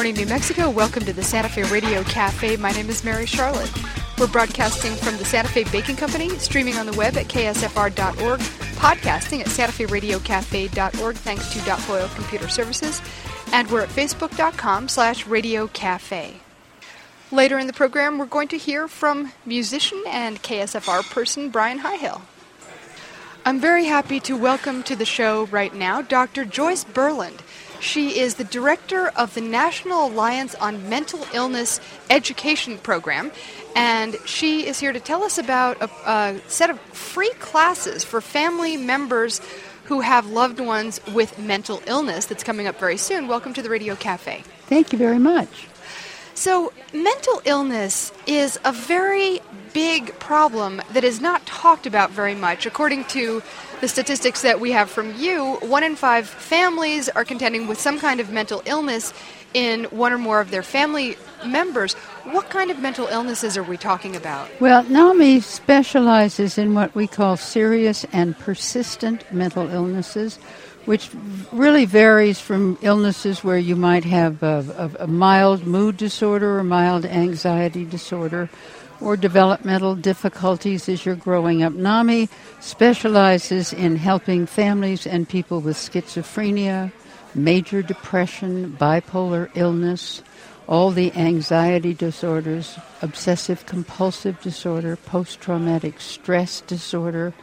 morning, New Mexico. Welcome to the Santa Fe Radio Cafe. My name is Mary Charlotte. We're broadcasting from the Santa Fe Baking Company, streaming on the web at ksfr.org, podcasting at santaferadiocafe.org, thanks to Foil Computer Services, and we're at facebook.com/Radio Cafe. Later in the program, we're going to hear from musician and KSFR person Brian Highhill. I'm very happy to welcome to the show right now Dr. Joyce Berland. She is the director of the National Alliance on Mental Illness Education Program, and she is here to tell us about a set of free classes for family members who have loved ones with mental illness that's coming up very soon. Welcome to the Radio Cafe. Thank you very much. So, mental illness is a very big problem that is not talked about very much. According to the statistics that we have from you, 1 in 5 families are contending with some kind of mental illness in one or more of their family members. What kind of mental illnesses are we talking about? Well, NAMI specializes in what we call serious and persistent mental illnesses, which really varies from illnesses where you might have a mild mood disorder or mild anxiety disorder or developmental difficulties as you're growing up. NAMI specializes in helping families and people with schizophrenia, major depression, bipolar illness, all the anxiety disorders, obsessive-compulsive disorder, post-traumatic stress disorder.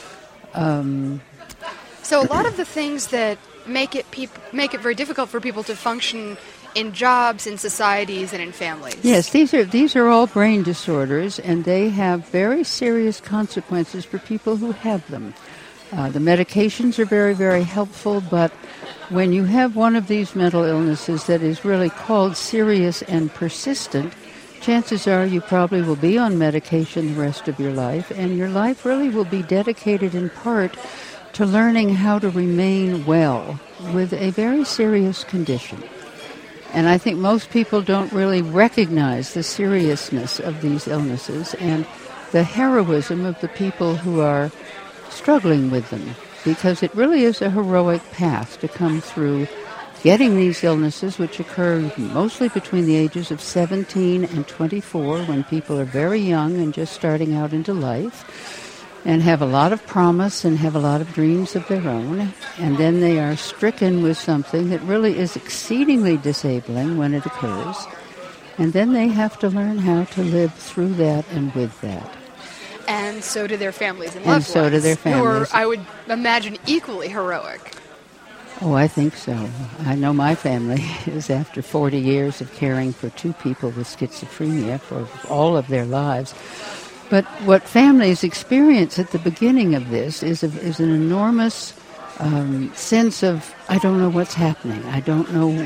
So a lot of the things that make it very difficult for people to function in jobs, in societies, and in families. Yes, these are all brain disorders, and they have very serious consequences for people who have them. The medications are very, very helpful, but when you have one of these mental illnesses that is really called serious and persistent, chances are you probably will be on medication the rest of your life, and your life really will be dedicated in part to learning how to remain well with a very serious condition. And I think most people don't really recognize the seriousness of these illnesses and the heroism of the people who are struggling with them, because it really is a heroic path to come through getting these illnesses, which occur mostly between the ages of 17 and 24, when people are very young and just starting out into life, and have a lot of promise and have a lot of dreams of their own, and then they are stricken with something that really is exceedingly disabling when it occurs, and then they have to learn how to live through that and with that. And so do their families and loved ones. And so do their families. Or I would imagine equally heroic. Oh, I think so. I know my family is after 40 years of caring for 2 people with schizophrenia for all of their lives. But what families experience at the beginning of this is an enormous sense of, I don't know what's happening. I don't know.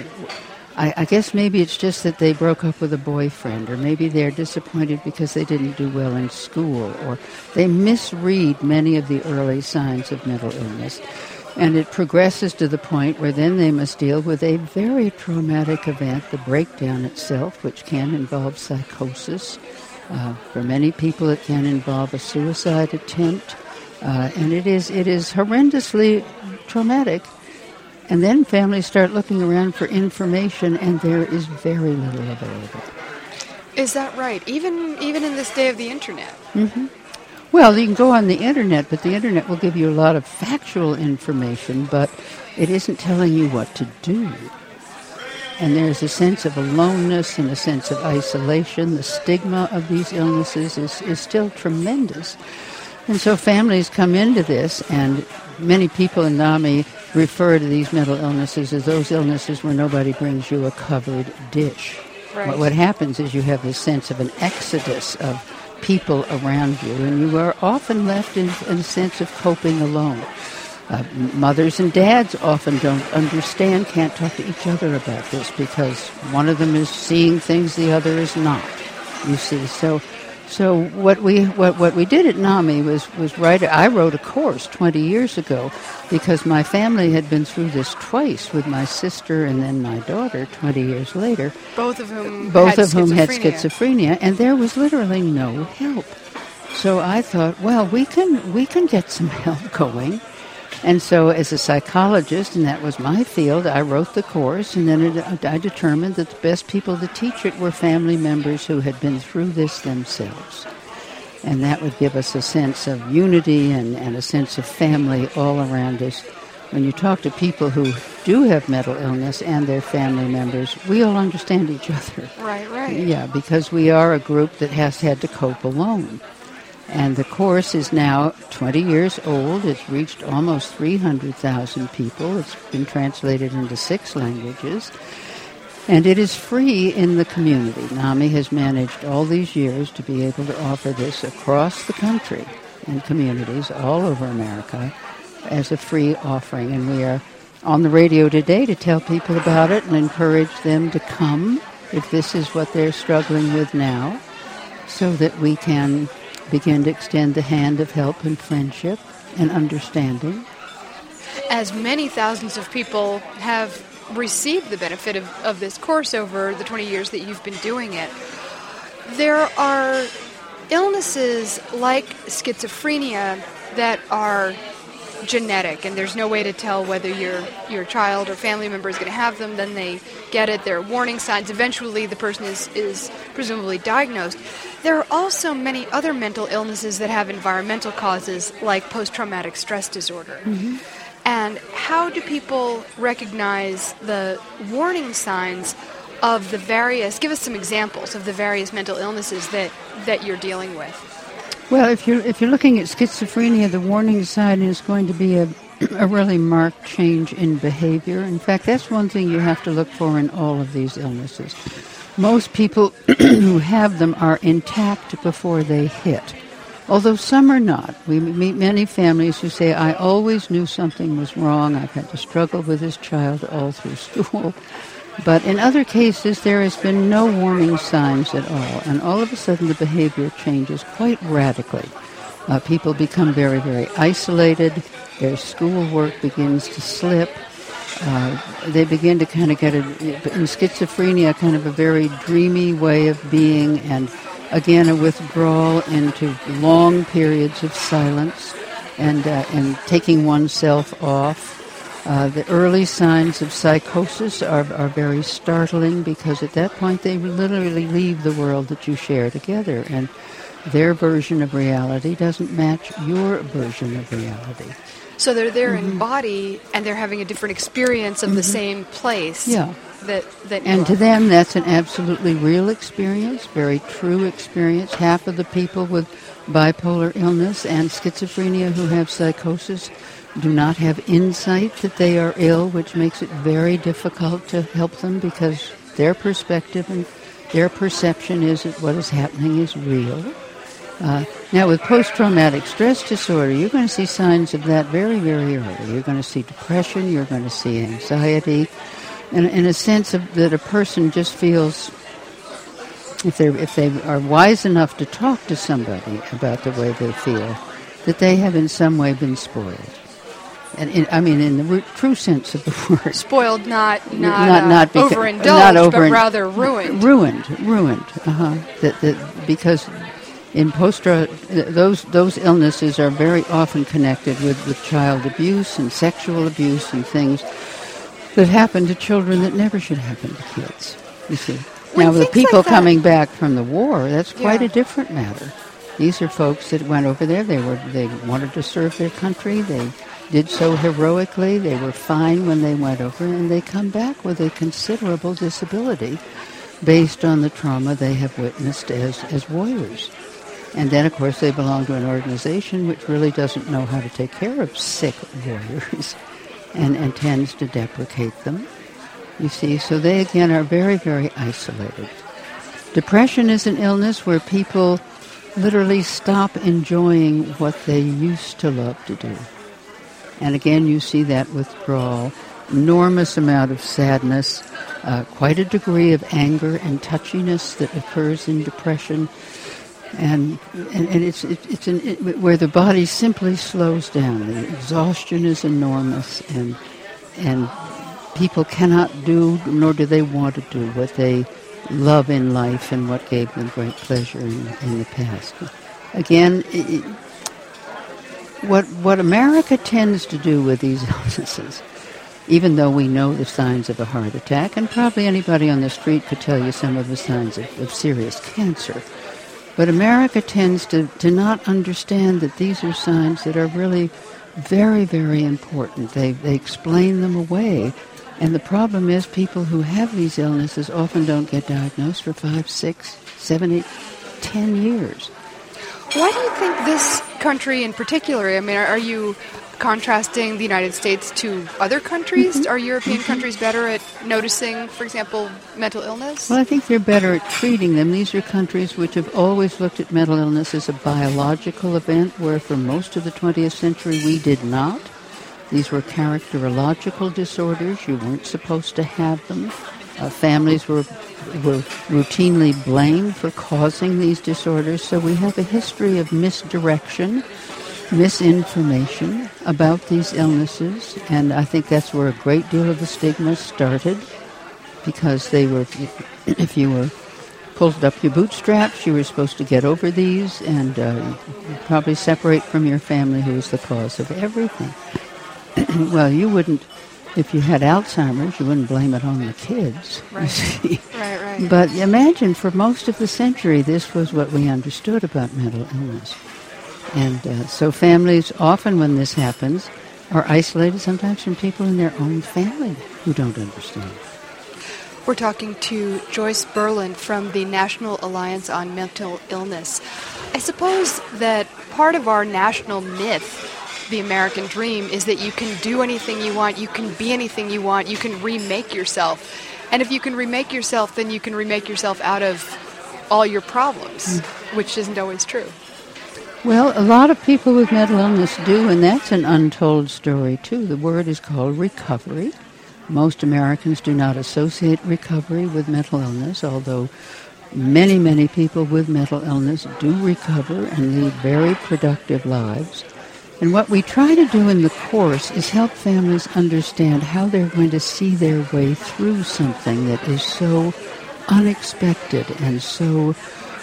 I guess maybe it's just that they broke up with a boyfriend, or maybe they're disappointed because they didn't do well in school, or they misread many of the early signs of mental illness. And it progresses to the point where then they must deal with a very traumatic event, the breakdown itself, which can involve psychosis. For many people, it can involve a suicide attempt, and it is horrendously traumatic. And then families start looking around for information, and there is very little available. Is that right? Even in this day of the Internet? Mm-hmm. Well, you can go on the Internet, but the Internet will give you a lot of factual information, but it isn't telling you what to do. And there's a sense of aloneness and a sense of isolation. The stigma of these illnesses is still tremendous. And so families come into this, and many people in NAMI refer to these mental illnesses as those illnesses where nobody brings you a covered dish. Right. What happens is you have this sense of an exodus of people around you, and you are often left in a sense of coping alone. Mothers and dads often don't understand, can't talk to each other about this because one of them is seeing things the other is not, you see. So what we did at NAMI was I wrote a course 20 years ago because my family had been through this twice with my sister and then my daughter 20 years later. Both of whom had schizophrenia, and there was literally no help. So I thought, well, we can get some help going. And so as a psychologist, and that was my field, I wrote the course, and then I determined that the best people to teach it were family members who had been through this themselves. And that would give us a sense of unity and a sense of family all around us. When you talk to people who do have mental illness and their family members, we all understand each other. Right. Yeah, because we are a group that has had to cope alone. And the course is now 20 years old. It's reached almost 300,000 people. It's been translated into 6 languages. And it is free in the community. NAMI has managed all these years to be able to offer this across the country in communities all over America as a free offering. And we are on the radio today to tell people about it and encourage them to come if this is what they're struggling with now, so that we can begin to extend the hand of help and friendship and understanding. As many thousands of people have received the benefit of this course over the 20 years that you've been doing it, there are illnesses like schizophrenia that are genetic, and there's no way to tell whether your child or family member is going to have them. Then they get it. There are warning signs. Eventually the person is presumably diagnosed. There are also many other mental illnesses that have environmental causes, like post-traumatic stress disorder. Mm-hmm. And how do people recognize the warning signs of the various, give us some examples of the various mental illnesses that you're dealing with? Well, if you're looking at schizophrenia, the warning sign is going to be a really marked change in behavior. In fact, that's one thing you have to look for in all of these illnesses. Most people who have them are intact before they hit, although some are not. We meet many families who say, I always knew something was wrong. I've had to struggle with this child all through school. But in other cases, there has been no warning signs at all, and all of a sudden the behavior changes quite radically. People become very, very isolated. Their schoolwork begins to slip. They begin to kind of get, in schizophrenia, kind of a very dreamy way of being, and again a withdrawal into long periods of silence and taking oneself off. The early signs of psychosis are very startling, because at that point they literally leave the world that you share together, and their version of reality doesn't match your version of reality. So they're there in body, and they're having a different experience of the same place. Yeah. And to them, that's an absolutely real experience, very true experience. Half of the people with bipolar illness and schizophrenia who have psychosis do not have insight that they are ill, which makes it very difficult to help them, because their perspective and their perception is that what is happening is real. Now, with post-traumatic stress disorder, you're going to see signs of that very, very early. You're going to see depression, you're going to see anxiety, and in a sense of that a person just feels, if they are wise enough to talk to somebody about the way they feel, that they have in some way been spoiled. And in the true sense of the word. Spoiled, not overindulged, but rather ruined. Ruined. Because in those illnesses are very often connected with child abuse and sexual abuse and things that happen to children that never should happen to kids. You see. Now, the people like coming back from the war, that's quite a different matter. These are folks that went over there. They wanted to serve their country. They did so heroically. They were fine when they went over, and they come back with a considerable disability based on the trauma they have witnessed as warriors. And then, of course, they belong to an organization which really doesn't know how to take care of sick warriors and tends to deprecate them. You see, so they, again, are very, very isolated. Depression is an illness where people literally stop enjoying what they used to love to do. And again, you see that withdrawal, enormous amount of sadness, quite a degree of anger and touchiness that occurs in depression, and it's where the body simply slows down. The exhaustion is enormous, and people cannot do, nor do they want to do, what they love in life and what gave them great pleasure in the past. Again, What America tends to do with these illnesses, even though we know the signs of a heart attack, and probably anybody on the street could tell you some of the signs of serious cancer, but America tends to not understand that these are signs that are really very, very important. They explain them away. And the problem is people who have these illnesses often don't get diagnosed for 5, 6, 7, 8, 10 years. Why do you think this country in particular, I mean, are you contrasting the United States to other countries? Mm-hmm. Are European countries better at noticing, for example, mental illness? Well, I think they're better at treating them. These are countries which have always looked at mental illness as a biological event, where for most of the 20th century we did not. These were characterological disorders. You weren't supposed to have them. Families were routinely blamed for causing these disorders. So we have a history of misdirection, misinformation about these illnesses. And I think that's where a great deal of the stigma started, because they were, if you were pulled up your bootstraps, you were supposed to get over these and probably separate from your family, who was the cause of everything. Well, you wouldn't, if you had Alzheimer's, you wouldn't blame it on the kids. Right. Right. But imagine, for most of the century, this was what we understood about mental illness. And so families, often when this happens, are isolated sometimes from people in their own family who don't understand. We're talking to Joyce Berland from the National Alliance on Mental Illness. I suppose that part of our national myth, the American dream, is that you can do anything you want, you can be anything you want, you can remake yourself. And if you can remake yourself, then you can remake yourself out of all your problems, which isn't always true. Well, a lot of people with mental illness do, and that's an untold story, too. The word is called recovery. Most Americans do not associate recovery with mental illness, although many, many people with mental illness do recover and lead very productive lives. And what we try to do in the course is help families understand how they're going to see their way through something that is so unexpected and so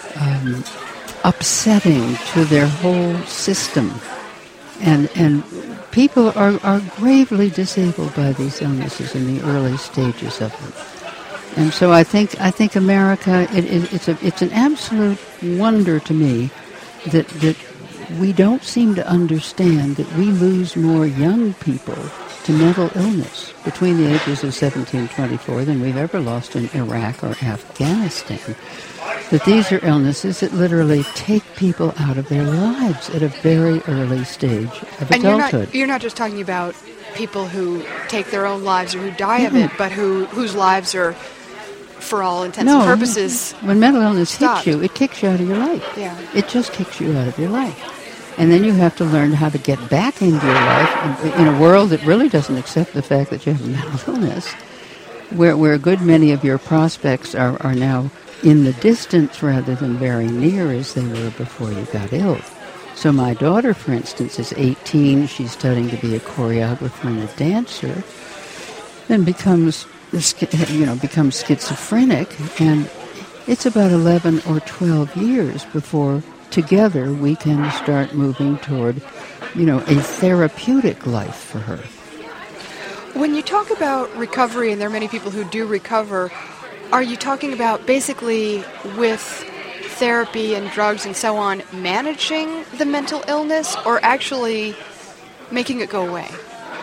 upsetting to their whole system. And people are gravely disabled by these illnesses in the early stages of them. And so I think America, it's an absolute wonder to me that we don't seem to understand that we lose more young people to mental illness between the ages of 17 and 24 than we've ever lost in Iraq or Afghanistan. That these are illnesses that literally take people out of their lives at a very early stage of adulthood. And you're not just talking about people who take their own lives or who die of it, but whose lives are, for all intents and purposes, when mental illness hits you, it kicks you out of your life. Yeah. It just kicks you out of your life. And then you have to learn how to get back into your life in a world that really doesn't accept the fact that you have a mental illness, where a good many of your prospects are now in the distance rather than very near as they were before you got ill. So my daughter, for instance, is 18. She's studying to be a choreographer and a dancer, and becomes schizophrenic. And it's about 11 or 12 years before together we can start moving toward, a therapeutic life for her. When you talk about recovery, and there are many people who do recover, are you talking about basically with therapy and drugs and so on, managing the mental illness, or actually making it go away?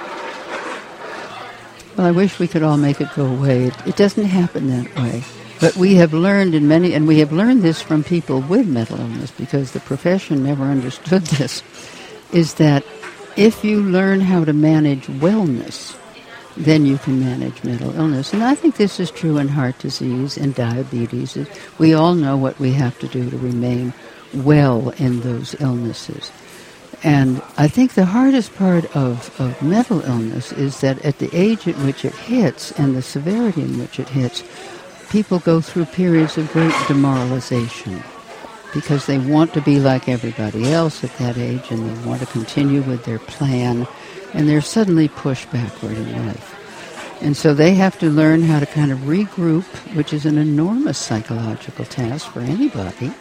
Well, I wish we could all make it go away. It doesn't happen that way. But we have learned and we have learned this from people with mental illness, because the profession never understood this, is that if you learn how to manage wellness, then you can manage mental illness. And I think this is true in heart disease and diabetes. We all know what we have to do to remain well in those illnesses. And I think the hardest part of mental illness is that at the age at which it hits and the severity in which it hits, people go through periods of great demoralization because they want to be like everybody else at that age, and they want to continue with their plan, and they're suddenly pushed backward in life. And so they have to learn how to kind of regroup, which is an enormous psychological task for anybody,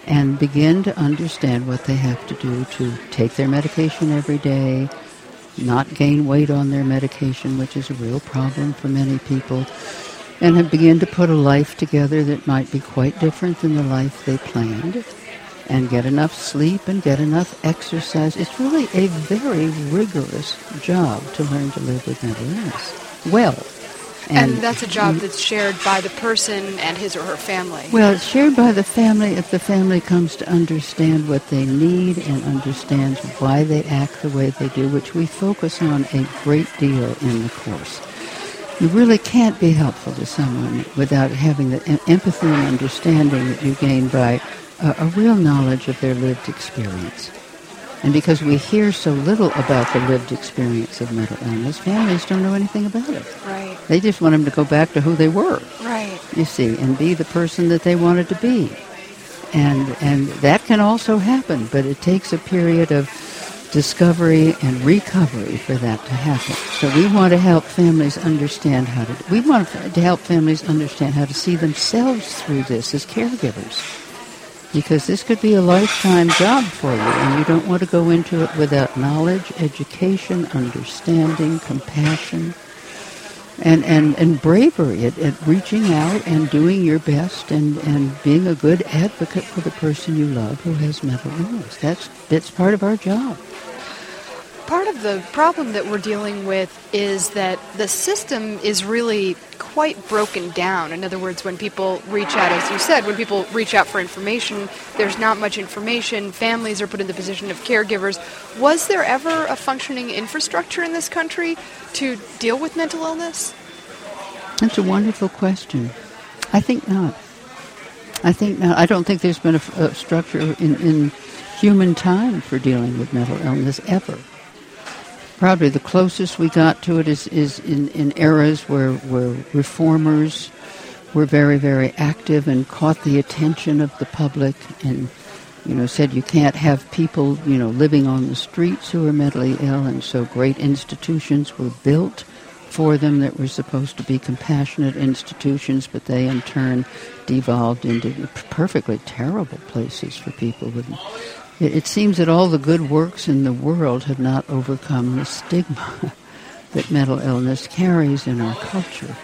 and begin to understand what they have to do to take their medication every day, not gain weight on their medication, which is a real problem for many people, and have begin to put a life together that might be quite different than the life they planned, and get enough sleep and get enough exercise. It's really a very rigorous job to learn to live with mental illness well. And that's a job that's shared by the person and his or her family. Well, it's shared by the family if the family comes to understand what they need and understands why they act the way they do, which we focus on a great deal in the course. You really can't be helpful to someone without having the empathy and understanding that you gain by a real knowledge of their lived experience. And because we hear so little about the lived experience of mental illness, families don't know anything about it. Right. They just want them to go back to who they were. Right. You see, and be the person that they wanted to be. And that can also happen, but it takes a period of discovery and recovery for that to happen. So we want to help families understand we want to help families understand how to see themselves through this as caregivers. Because this could be a lifetime job for you, and you don't want to go into it without knowledge, education, understanding, compassion, and bravery at reaching out and doing your best and being a good advocate for the person you love who has mental illness. That's part of our job. Part of the problem that we're dealing with is that the system is really quite broken down. In other words, when people reach out, as you said, when people reach out for information, there's not much information. Families are put in the position of caregivers. Was there ever a functioning infrastructure in this country to deal with mental illness? That's a wonderful question. I think not. I don't think there's been a structure in human time for dealing with mental illness ever. Probably the closest we got to it is in eras where reformers were very, very active and caught the attention of the public and, said you can't have people, living on the streets who are mentally ill, and so great institutions were built for them that were supposed to be compassionate institutions, but they in turn devolved into perfectly terrible places for people with. It seems that all the good works in the world have not overcome the stigma that mental illness carries in our culture.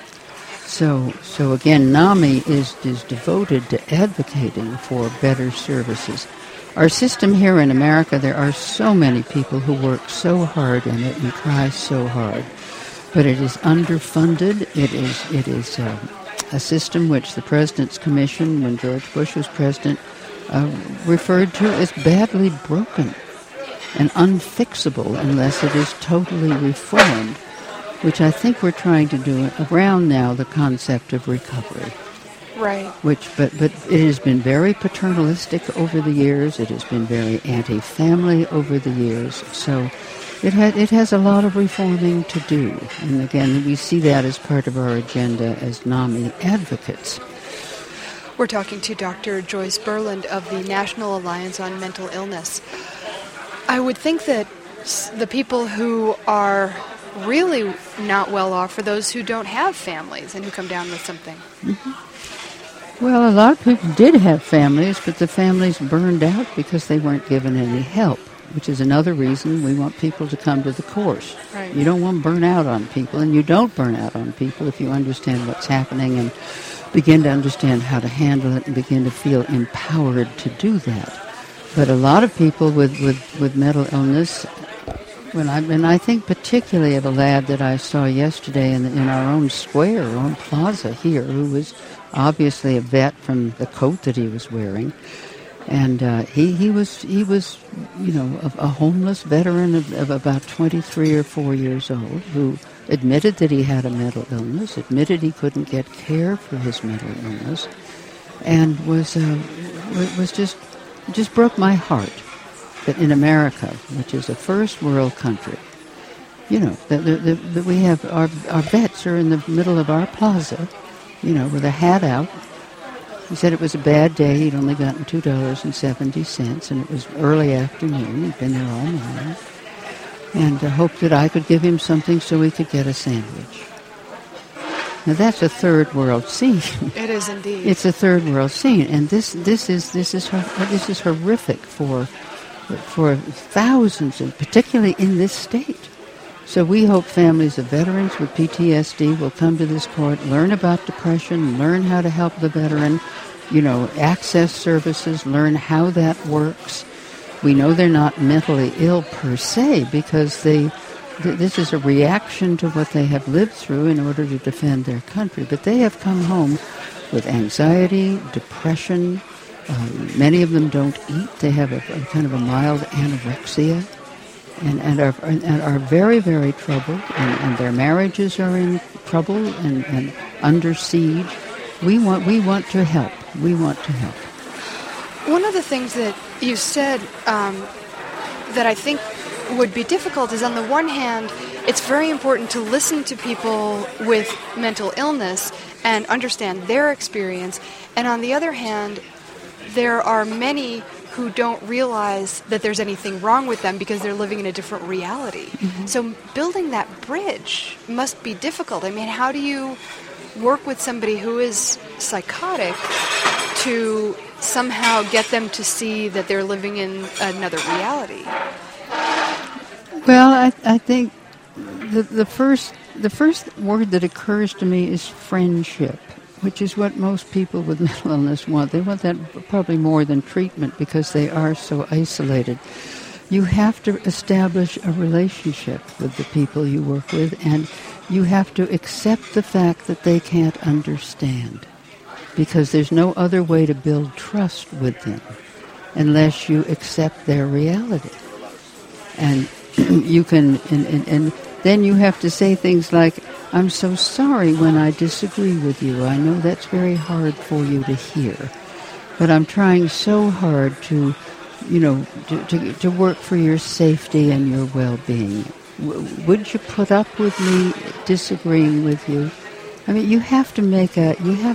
So again, NAMI is devoted to advocating for better services. Our system here in America, there are so many people who work so hard in it and try so hard, but it is underfunded. It is a system which the President's Commission, when George Bush was president, referred to as badly broken and unfixable unless it is totally reformed, which I think we're trying to do around now the concept of recovery. Right. But it has been very paternalistic over the years. It has been very anti-family over the years. So it has a lot of reforming to do. And again, we see that as part of our agenda as NAMI advocates. We're talking to Dr. Joyce Berland of the National Alliance on Mental Illness. I would think that the people who are really not well off are those who don't have families and who come down with something. Mm-hmm. Well, a lot of people did have families, but the families burned out because they weren't given any help, which is another reason we want people to come to the course. Right. You don't want to burn out on people, and you don't burn out on people if you understand what's happening and begin to understand how to handle it and begin to feel empowered to do that. But a lot of people with mental illness, and I think particularly of a lad that I saw yesterday in our own square, our own plaza here, who was obviously a vet from the coat that he was wearing. And he was a homeless veteran of about 23 or 4 years old who admitted that he had a mental illness, admitted he couldn't get care for his mental illness, and was just broke my heart that in America, which is a first world country, that we have our vets are in the middle of our plaza, with a hat out. He said it was a bad day. He'd only gotten $2.70, and it was early afternoon. He'd been there all morning. And hoped that I could give him something so he could get a sandwich. Now that's a third world scene. It is indeed. It's a third world scene, and this is horrific for thousands, and particularly in this state. So we hope families of veterans with PTSD will come to this court, learn about depression, learn how to help the veteran, access services, learn how that works. We know they're not mentally ill per se because this is a reaction to what they have lived through in order to defend their country. But they have come home with anxiety, depression. Many of them don't eat. They have a kind of a mild anorexia and are very, very troubled. And their marriages are in trouble and under siege. We want to help. We want to help. One of the things that you said that I think would be difficult is, on the one hand, it's very important to listen to people with mental illness and understand their experience, and on the other hand, there are many who don't realize that there's anything wrong with them because they're living in a different reality. Mm-hmm. So building that bridge must be difficult. I mean, how do you work with somebody who is psychotic to somehow get them to see that they're living in another reality? Well, I think the first word that occurs to me is friendship, which is what most people with mental illness want. They want that probably more than treatment because they are so isolated. You have to establish a relationship with the people you work with, and you have to accept the fact that they can't understand, because there's no other way to build trust with them unless you accept their reality. And you can, and then you have to say things like, "I'm so sorry when I disagree with you. I know that's very hard for you to hear, but I'm trying so hard to work for your safety and your well-being. Would you put up with me disagreeing with you?" I mean, you have to make a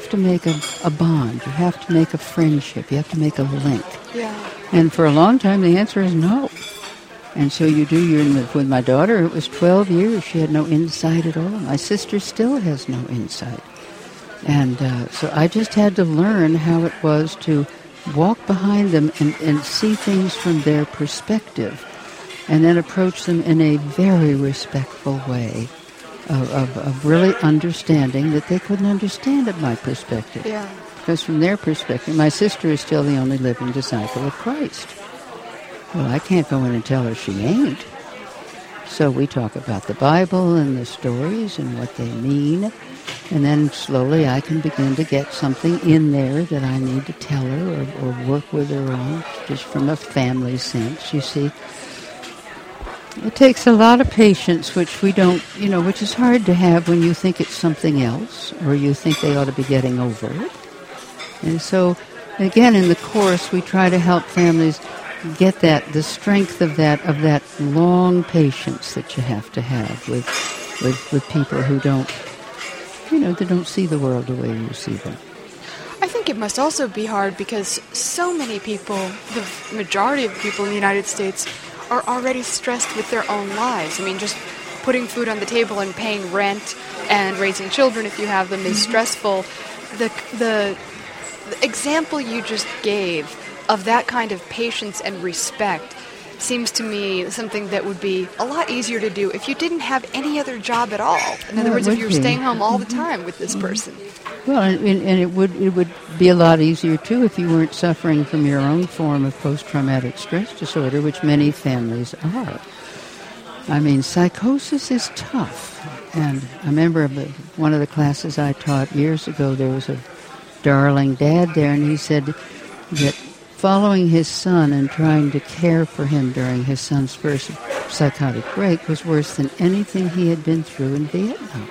bond. You have to make a friendship. You have to make a link. Yeah. And for a long time, the answer is no. And so you do. With my daughter, it was 12 years. She had no insight at all. My sister still has no insight. And so I just had to learn how it was to walk behind them and see things from their perspective, and then approach them in a very respectful way of really understanding that they couldn't understand it, my perspective. Yeah. Because from their perspective, my sister is still the only living disciple of Christ. Well, I can't go in and tell her she ain't. So we talk about the Bible and the stories and what they mean, and then slowly I can begin to get something in there that I need to tell her or work with her on, just from a family sense, you see. It takes a lot of patience, which we don't, which is hard to have when you think it's something else, or you think they ought to be getting over it. And so, again, in the course, we try to help families get the strength of that long patience that you have to have with people who don't, they don't see the world the way you see them. I think it must also be hard because so many people, the majority of people in the United States, are already stressed with their own lives. I mean, just putting food on the table and paying rent and raising children if you have them is stressful. The example you just gave of that kind of patience and respect seems to me something that would be a lot easier to do if you didn't have any other job at all. In other words, if you were staying home all the time with this person. Well, and it would be a lot easier, too, if you weren't suffering from your own form of post-traumatic stress disorder, which many families are. I mean, psychosis is tough. And I remember one of the classes I taught years ago, there was a darling dad there, and he said that following his son and trying to care for him during his son's first psychotic break was worse than anything he had been through in Vietnam.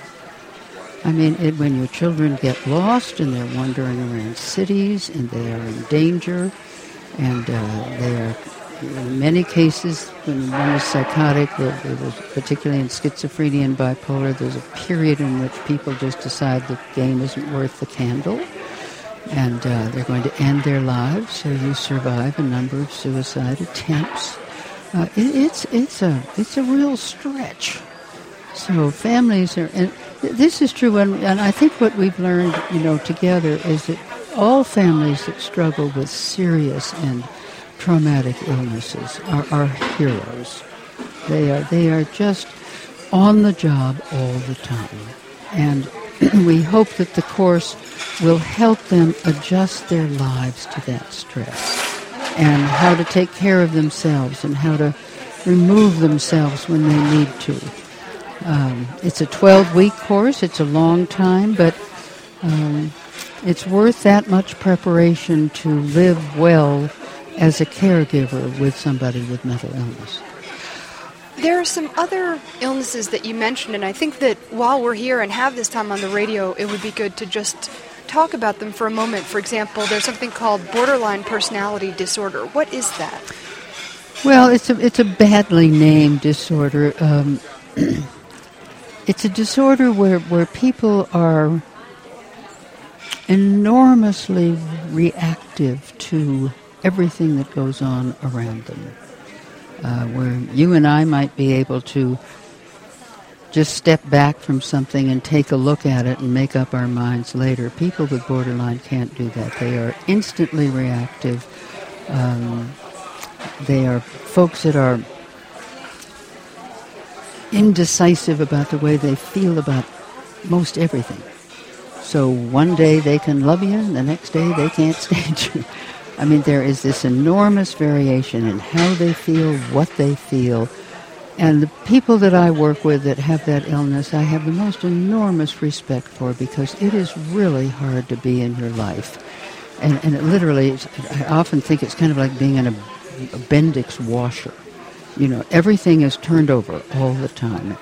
I mean, when your children get lost and they're wandering around cities and they are in danger, and they are, in many cases, when one is psychotic, particularly in schizophrenia and bipolar, there's a period in which people just decide the game isn't worth the candle, and they're going to end their lives. So you survive a number of suicide attempts. It's a real stretch. So families are, This is true, and I think what we've learned, together is that all families that struggle with serious and traumatic illnesses are heroes. They are just on the job all the time. And we hope that the course will help them adjust their lives to that stress and how to take care of themselves and how to remove themselves when they need to. It's a 12-week course. It's a long time, but it's worth that much preparation to live well as a caregiver with somebody with mental illness. There are some other illnesses that you mentioned, and I think that while we're here and have this time on the radio, it would be good to just talk about them for a moment. For example, there's something called borderline personality disorder. What is that? Well, it's a badly named disorder. It's a disorder where people are enormously reactive to everything that goes on around them. Where you and I might be able to just step back from something and take a look at it and make up our minds later. People with borderline can't do that. They are instantly reactive. They are folks that are indecisive about the way they feel about most everything. So one day they can love you, and the next day they can't stand you. I mean, there is this enormous variation in how they feel, what they feel. And the people that I work with that have that illness, I have the most enormous respect for, because it is really hard to be in your life. And it literally, I often think it's kind of like being in a Bendix washer. Everything is turned over all the time.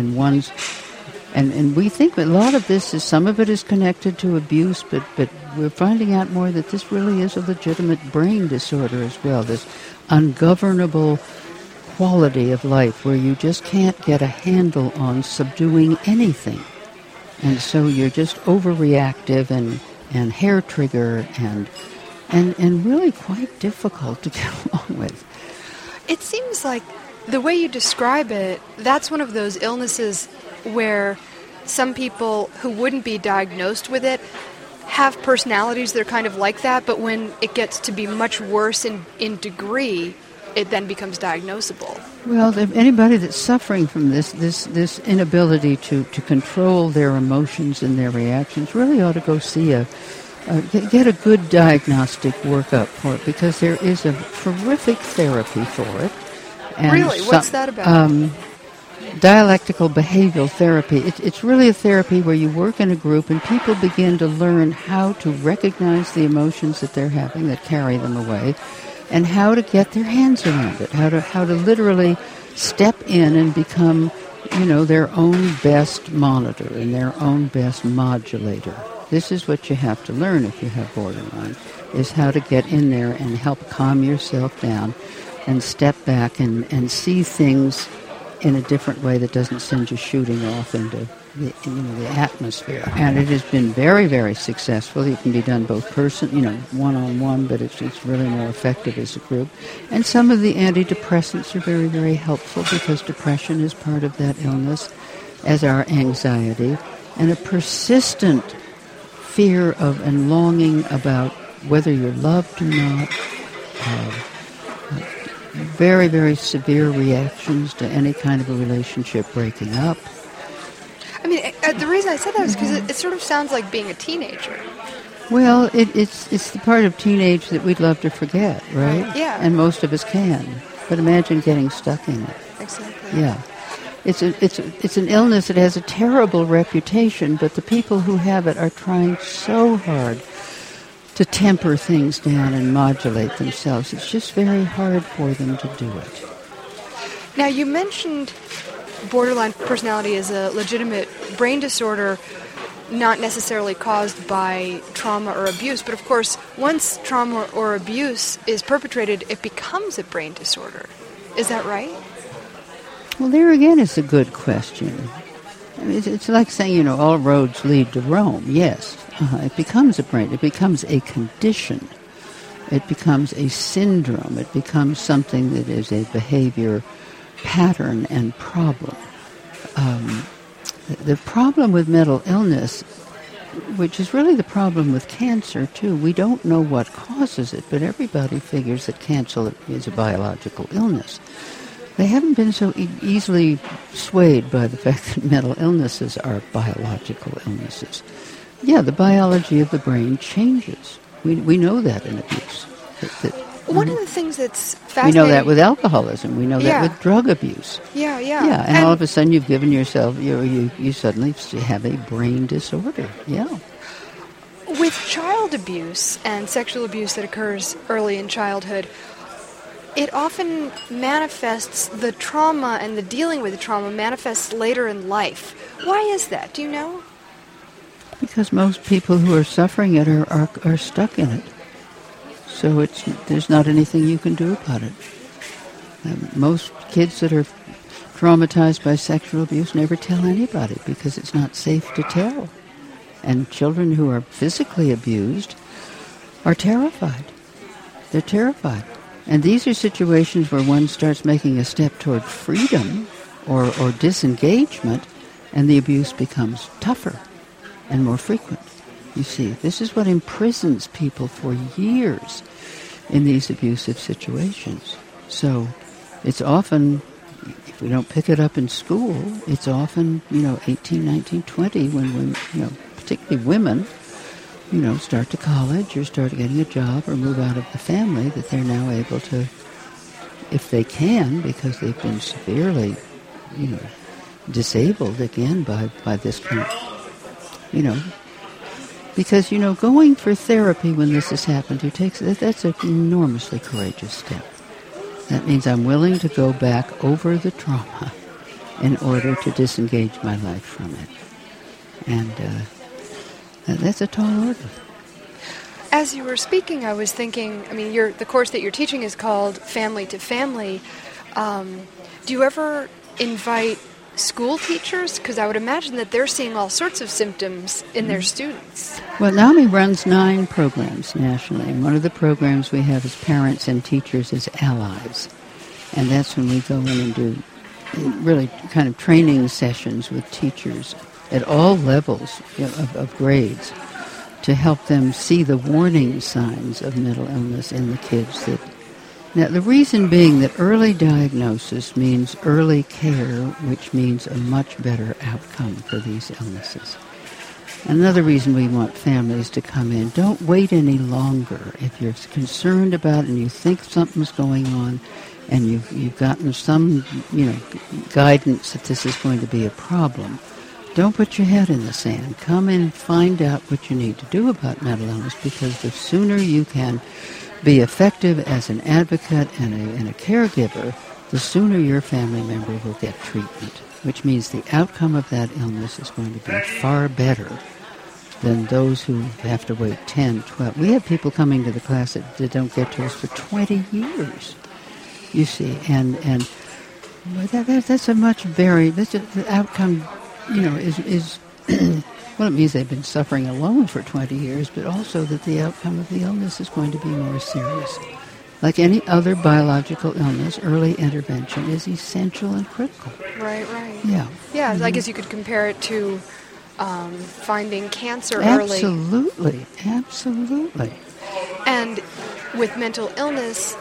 And we think that a lot of this some of it is connected to abuse, but we're finding out more that this really is a legitimate brain disorder as well, this ungovernable quality of life where you just can't get a handle on subduing anything. And so you're just overreactive and hair trigger and really quite difficult to get along with. It seems like the way you describe it, that's one of those illnesses where some people who wouldn't be diagnosed with it have personalities that are kind of like that, but when it gets to be much worse in degree, it then becomes diagnosable. Well, anybody that's suffering from this inability to control their emotions and their reactions really ought to go see get a good diagnostic workup for it, because there is a terrific therapy for it. And really? What's that about? Dialectical behavioral therapy. It's really a therapy where you work in a group and people begin to learn how to recognize the emotions that they're having that carry them away, and how to get their hands around it, how to literally step in and become, their own best monitor and their own best modulator. This is what you have to learn if you have borderline, is how to get in there and help calm yourself down and step back and see things in a different way that doesn't send you shooting off into the atmosphere. And it has been very, very successful. It can be done both one-on-one, but it's really more effective as a group. And some of the antidepressants are very, very helpful, because depression is part of that illness, as are anxiety, and a persistent fear of and longing about whether you're loved or not. Very, very severe reactions to any kind of a relationship breaking up. I mean, the reason I said that is because it sort of sounds like being a teenager. Well, it's the part of teenage that we'd love to forget, right? Yeah. And most of us can. But imagine getting stuck in it. Exactly. Yeah. It's an illness that has a terrible reputation, but the people who have it are trying so hard to temper things down and modulate themselves. It's just very hard for them to do it. Now, you mentioned borderline personality as a legitimate brain disorder, not necessarily caused by trauma or abuse, but of course, once trauma or abuse is perpetrated, it becomes a brain disorder. Is that right? Well, there again is a good question. I mean, it's like saying, all roads lead to Rome. Yes, it becomes a brain. It becomes a condition. It becomes a syndrome. It becomes something that is a behavior pattern and problem. The problem with mental illness, which is really the problem with cancer, too, we don't know what causes it, but everybody figures that cancer is a biological illness. They haven't been so easily swayed by the fact that mental illnesses are biological illnesses. Yeah, the biology of the brain changes. We know that in abuse. One of the things that's fascinating... We know that with alcoholism. We know that with drug abuse. Yeah. Yeah, and all of a sudden you've given yourself, you suddenly have a brain disorder. Yeah. With child abuse and sexual abuse that occurs early in childhood, it often manifests, the trauma and the dealing with the trauma manifests later in life. Why is that? Do you know? Because most people who are suffering it are stuck in it. So there's not anything you can do about it. Most kids that are traumatized by sexual abuse never tell anybody because it's not safe to tell. And children who are physically abused are terrified. They're terrified. And these are situations where one starts making a step toward freedom or disengagement, and the abuse becomes tougher and more frequent. You see, this is what imprisons people for years in these abusive situations. So it's often, if we don't pick it up in school, it's often, 18, 19, 20, when particularly women, start to college or start getting a job or move out of the family, that they're now able to, if they can, because they've been severely, disabled again by this kind of, because, going for therapy when this has happened to you that's an enormously courageous step. That means I'm willing to go back over the trauma in order to disengage my life from it. And that's a tall order. As you were speaking, I was thinking, the course that you're teaching is called Family to Family. Do you ever invite school teachers? Because I would imagine that they're seeing all sorts of symptoms in their students. Well, NAMI runs 9 programs nationally, and one of the programs we have is Parents and Teachers as Allies. And that's when we go in and do really kind of training sessions with teachers at all levels of grades to help them see the warning signs of mental illness in the kids. Now, the reason being that early diagnosis means early care, which means a much better outcome for these illnesses. Another reason we want families to come in, don't wait any longer. If you're concerned about it and you think something's going on and you've gotten some, guidance that this is going to be a problem, don't put your head in the sand. Come in and find out what you need to do about mental illness, because the sooner you can be effective as an advocate and a caregiver, the sooner your family member will get treatment, which means the outcome of that illness is going to be far better than those who have to wait 10, 12. We have people coming to the class that don't get to us for 20 years, you see, and that's a much the outcome, is well, it means they've been suffering alone for 20 years, but also that the outcome of the illness is going to be more serious. Like any other biological illness, early intervention is essential and critical. Right. Yeah. Yeah, I guess you could compare it to finding cancer early. Absolutely. And with mental illness,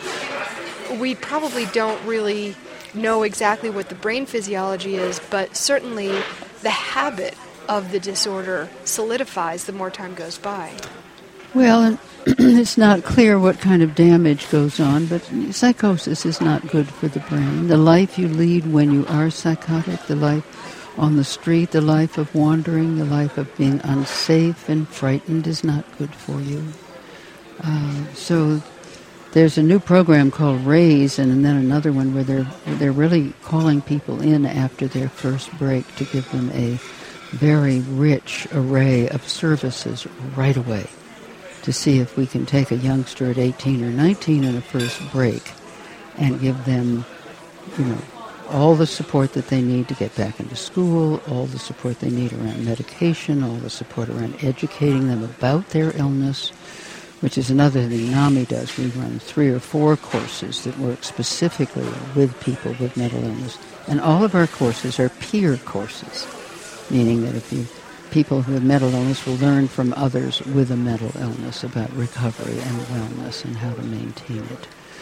we probably don't really know exactly what the brain physiology is, but certainly the habit of the disorder solidifies the more time goes by. Well, and it's not clear what kind of damage goes on, but psychosis is not good for the brain. The life you lead when you are psychotic, the life on the street, the life of wandering, the life of being unsafe and frightened is not good for you. So there's a new program called RAISE, and then another one where they're really calling people in after their first break to give them a very rich array of services right away to see if we can take a youngster at 18 or 19 in a first break and give them, all the support that they need to get back into school, all the support they need around medication, all the support around educating them about their illness, which is another thing NAMI does. We run 3 or 4 courses that work specifically with people with mental illness. And all of our courses are peer courses. meaning that people who have mental illness will learn from others with a mental illness about recovery and wellness and how to maintain it.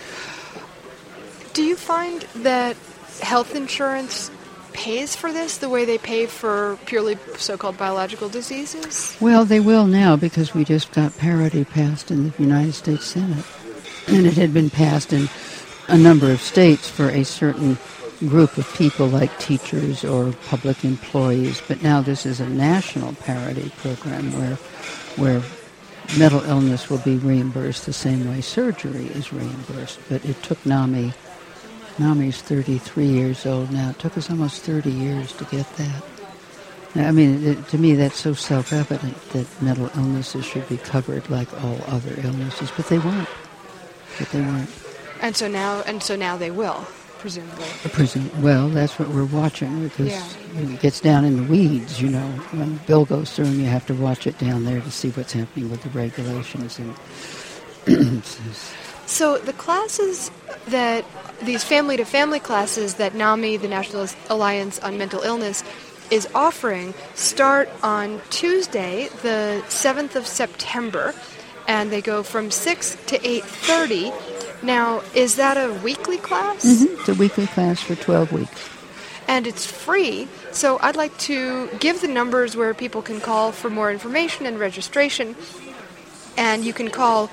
Do you find that health insurance pays for this the way they pay for purely so-called biological diseases? Well, they will now because we just got parity passed in the United States Senate. And it had been passed in a number of states for a certain group of people like teachers or public employees. But now this is a national parity program where mental illness will be reimbursed the same way surgery is reimbursed. But it took NAMI. NAMI's 33 years old now. It took us almost 30 years to get that. I mean, to me, that's so self-evident that mental illnesses should be covered like all other illnesses, but they weren't. And so now they will, presumably. Well, that's what we're watching because it gets down in the weeds, you know. When the bill goes through, and you have to watch it down there to see what's happening with the regulations. And so the classes these family-to-family classes that NAMI, the National Alliance on Mental Illness, is offering start on Tuesday, the 7th of September, and they go from 6 to 8:30. Now, is that a weekly class? Mm-hmm. It's a weekly class for 12 weeks. And it's free, so I'd like to give the numbers where people can call for more information and registration. And you can call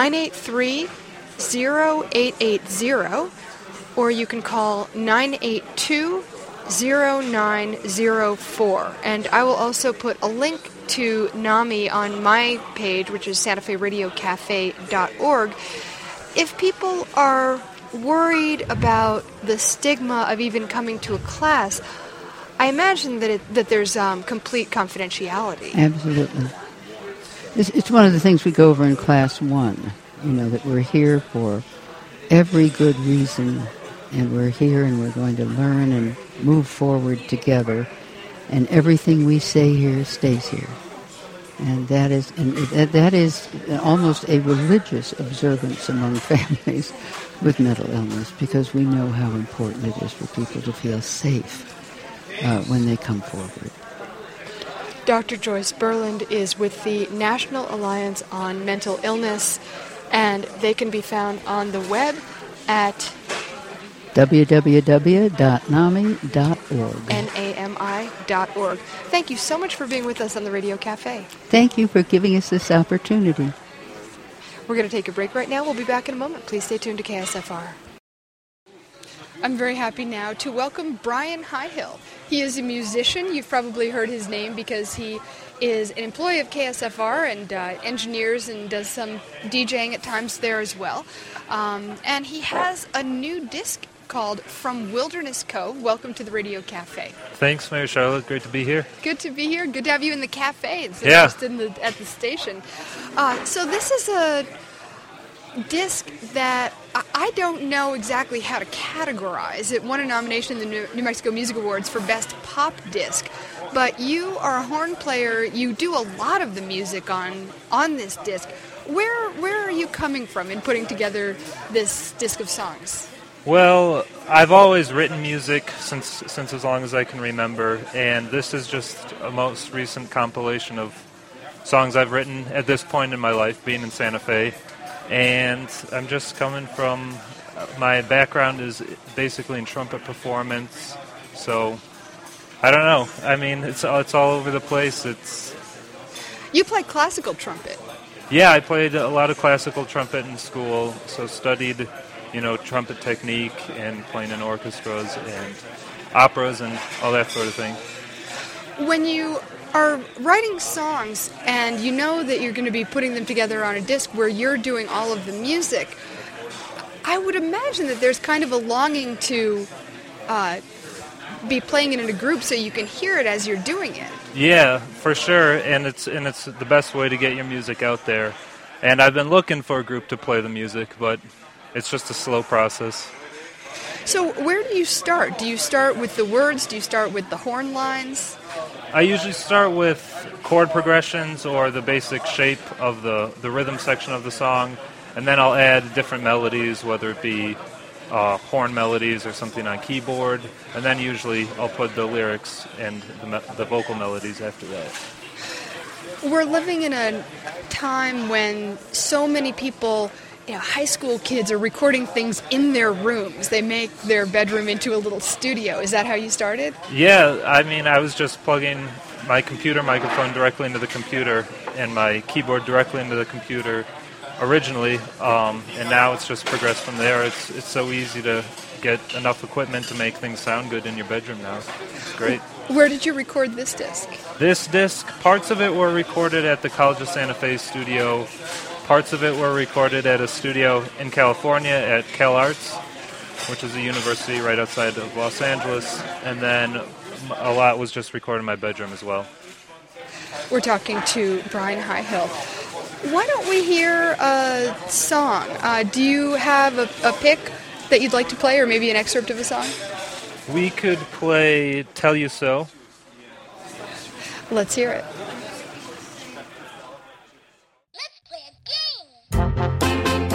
983-0880, or you can call 982-0904. And I will also put a link to NAMI on my page, which is SantaFeRadioCafe.org. If people are worried about the stigma of even coming to a class, I imagine that there's complete confidentiality. Absolutely. It's one of the things we go over in Class 1, that we're here for every good reason, and we're here and we're going to learn and move forward together, and everything we say here stays here. And that is almost a religious observance among families with mental illness, because we know how important it is for people to feel safe when they come forward. Dr. Joyce Berland is with the National Alliance on Mental Illness, and they can be found on the web at www.nami.org. NAMI.org. Thank you so much for being with us on the Radio Cafe. Thank you for giving us this opportunity. We're going to take a break right now. We'll be back in a moment. Please stay tuned to KSFR. I'm very happy now to welcome Brian Highhill. He is a musician. You've probably heard his name because he is an employee of KSFR and engineers and does some DJing at times there as well. And he has a new disc called From Wilderness Cove. Welcome to the Radio Cafe. Thanks, Mary Charlotte. Great to be here. Good to be here. Good to have you in the cafe instead of just at the station. So this is a disc that I don't know exactly how to categorize. It won a nomination in the New Mexico Music Awards for Best Pop Disc. But you are a horn player. You do a lot of the music on this disc. Where are you coming from in putting together this disc of songs? Well, I've always written music since as long as I can remember, and this is just a most recent compilation of songs I've written at this point in my life, being in Santa Fe. And I'm just coming from, my background is basically in trumpet performance, so I don't know. I mean, it's all over the place. You play classical trumpet. Yeah, I played a lot of classical trumpet in school, so studied, trumpet technique and playing in orchestras and operas and all that sort of thing. When you are writing songs and you know that you're going to be putting them together on a disc where you're doing all of the music, I would imagine that there's kind of a longing to be playing it in a group so you can hear it as you're doing it. Yeah, for sure, and it's the best way to get your music out there. And I've been looking for a group to play the music, but it's just a slow process. So where do you start? Do you start with the words? Do you start with the horn lines? I usually start with chord progressions or the basic shape of the rhythm section of the song, and then I'll add different melodies, whether it be horn melodies or something on keyboard, and then usually I'll put the lyrics and the vocal melodies after that. We're living in a time when so many people, high school kids are recording things in their rooms. They make their bedroom into a little studio. Is that how you started? Yeah, I mean, I was just plugging my computer microphone directly into the computer and my keyboard directly into the computer originally, and now it's just progressed from there. It's so easy to get enough equipment to make things sound good in your bedroom now. It's great. Where did you record this disc? This disc, parts of it were recorded at the College of Santa Fe studio. Parts of it were recorded at a studio in California at CalArts, which is a university right outside of Los Angeles. And then a lot was just recorded in my bedroom as well. We're talking to Brian Highhill. Why don't we hear a song? Do you have a pick that you'd like to play, or maybe an excerpt of a song? We could play Tell You So. Let's hear it. Let's play a game.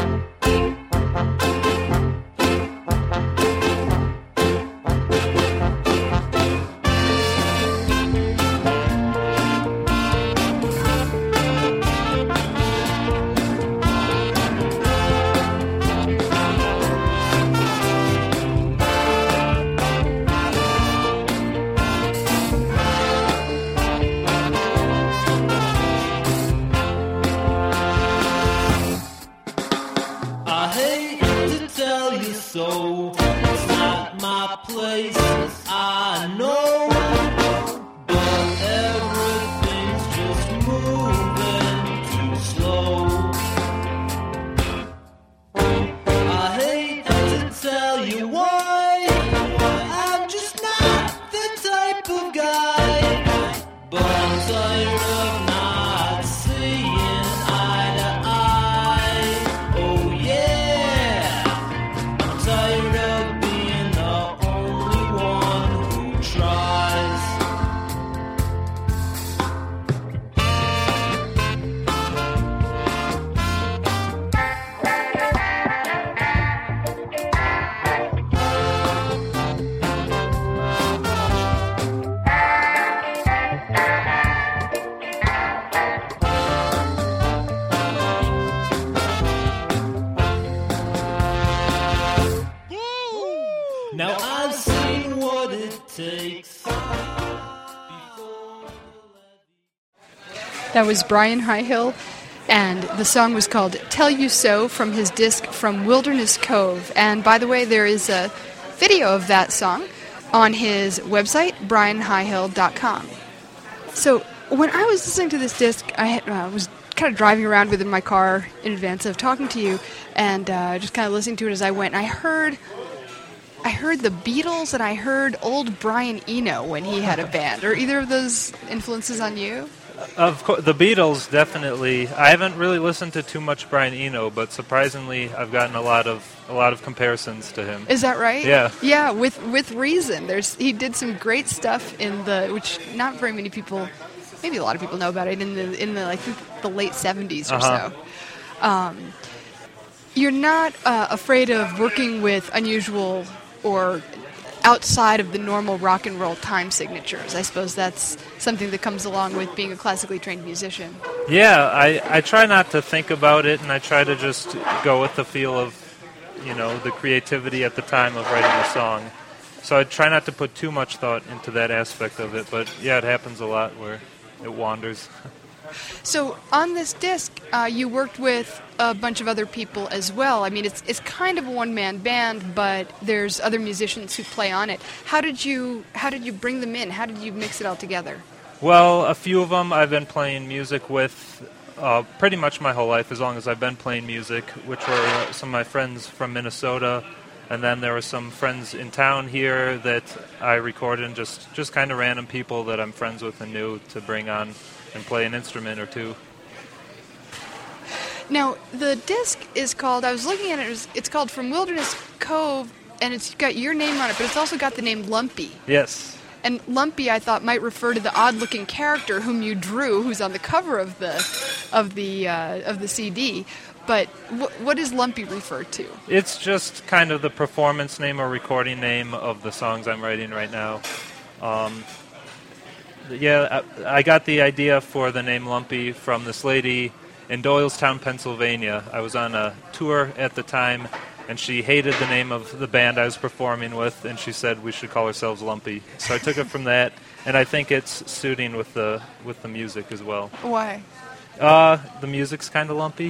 I hate to tell you so, it's not my place, I know, but everything's just moving too slow. I hate to tell you why, I'm just not the type of guy, but I'm tired of not seeing eye to eye. Oh yeah, I'm tired of being the only one who tries. Now I've seen what it takes. That was Brian Highhill, and the song was called Tell You So from his disc From Wilderness Cove. And by the way, there is a video of that song on his website, brianhighhill.com. So when I was listening to this disc, I was kind of driving around with it in my car in advance of talking to you, and just kind of listening to it as I went. And I heard the Beatles, and I heard old Brian Eno when he had a band. Are either of those influences on you? Of course, the Beatles, definitely. I haven't really listened to too much Brian Eno, but surprisingly, I've gotten a lot of comparisons to him. Is that right? Yeah. Yeah, with reason. He did some great stuff which not very many people, maybe a lot of people know about it in the like the late 70s or so. You're not afraid of working with unusual or outside of the normal rock and roll time signatures. I suppose that's something that comes along with being a classically trained musician. Yeah, I try not to think about it, and I try to just go with the feel of, the creativity at the time of writing a song. So I try not to put too much thought into that aspect of it, but yeah, it happens a lot where it wanders. So on this disc, you worked with a bunch of other people as well. I mean, it's kind of a one-man band, but there's other musicians who play on it. How did you bring them in? How did you mix it all together? Well, a few of them I've been playing music with pretty much my whole life, as long as I've been playing music, which were some of my friends from Minnesota. And then there were some friends in town here that I recorded, and just kind of random people that I'm friends with and knew to bring on and play an instrument or two. Now, the disc is called, I was looking at it, it's called From Wilderness Cove, and it's got your name on it, but it's also got the name Lumpy. Yes. And Lumpy, I thought, might refer to the odd-looking character whom you drew, who's on the cover of the CD. But what does Lumpy refer to? It's just kind of the performance name or recording name of the songs I'm writing right now. I got the idea for the name Lumpy from this lady in Doylestown, Pennsylvania. I was on a tour at the time, and she hated the name of the band I was performing with, and she said we should call ourselves Lumpy. So I took it from that, and I think it's suiting with the music as well. Why? The music's kind of lumpy.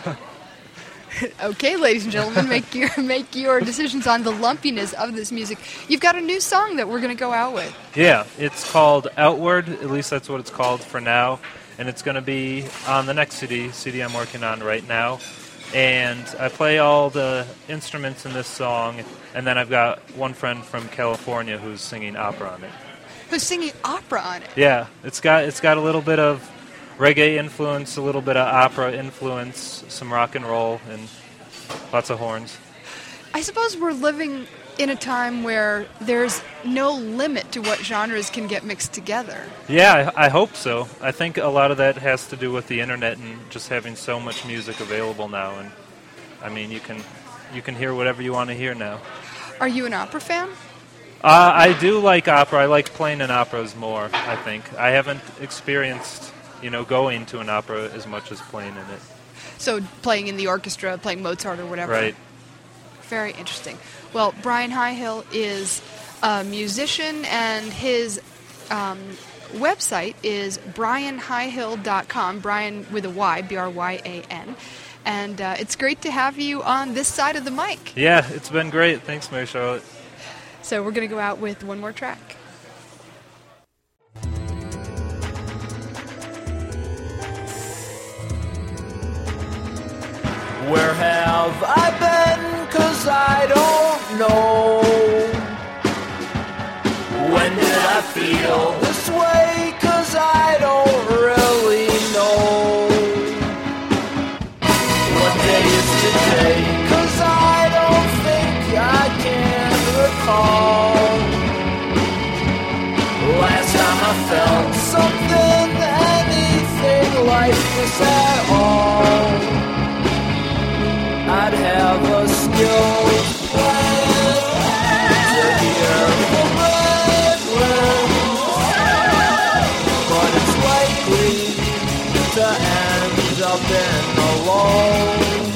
Okay, ladies and gentlemen, make your decisions on the lumpiness of this music. You've got a new song that we're going to go out with. Yeah, it's called Outward. At least that's what it's called for now. And it's going to be on the next CD I'm working on right now. And I play all the instruments in this song, and then I've got one friend from California who's singing opera on it. Who's singing opera on it? Yeah, it's got a little bit of reggae influence, a little bit of opera influence, some rock and roll, and lots of horns. I suppose we're living in a time where there's no limit to what genres can get mixed together. Yeah, I hope so. I think a lot of that has to do with the internet and just having so much music available now. And I mean, you can hear whatever you want to hear now. Are you an opera fan? I do like opera. I like playing in operas more, I think. I haven't experienced going to an opera as much as playing in it. So playing in the orchestra, playing Mozart or whatever. Right. Very interesting. Well, Brian Highhill is a musician, and his website is brianhighhill.com, Brian with a Y, B-R-Y-A-N. And it's great to have you on this side of the mic. Yeah, it's been great. Thanks, Mary Charlotte. So we're going to go out with one more track. Where have I been? 'Cause I don't know. When did I feel this way? 'Cause I don't really know. What day is today? 'Cause I don't think I can recall. Last time I felt something, anything like this at all. I'd have a skilled plan to hear the red winds, but it's likely to end up in alone.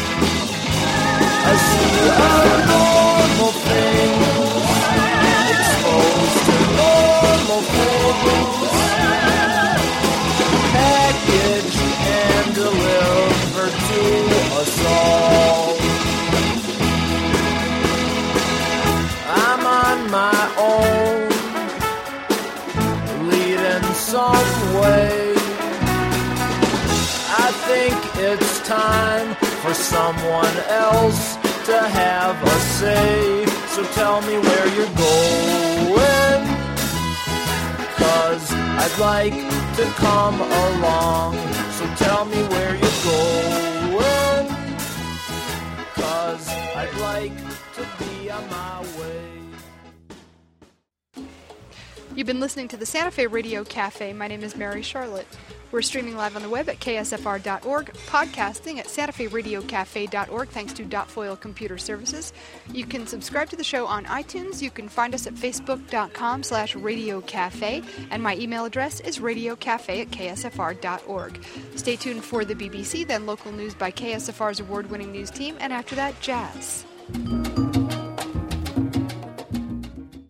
I see abnormal things exposed to normal things, packaged and delivered to us all. I'm on my own, leading some way. I think it's time for someone else to have a say. So tell me where you're going, 'cause I'd like to come along. So tell me where you're going, 'cause I'd like to be on my way. You've been listening to the Santa Fe Radio Cafe. My name is Mary Charlotte. We're streaming live on the web at ksfr.org, podcasting at santaferadiocafe.org thanks to Dotfoil Computer Services. You can subscribe to the show on iTunes. You can find us at facebook.com/radiocafe, and my email address is radiocafe@ksfr.org. Stay tuned for the BBC, then local news by KSFR's award-winning news team, and after that, jazz.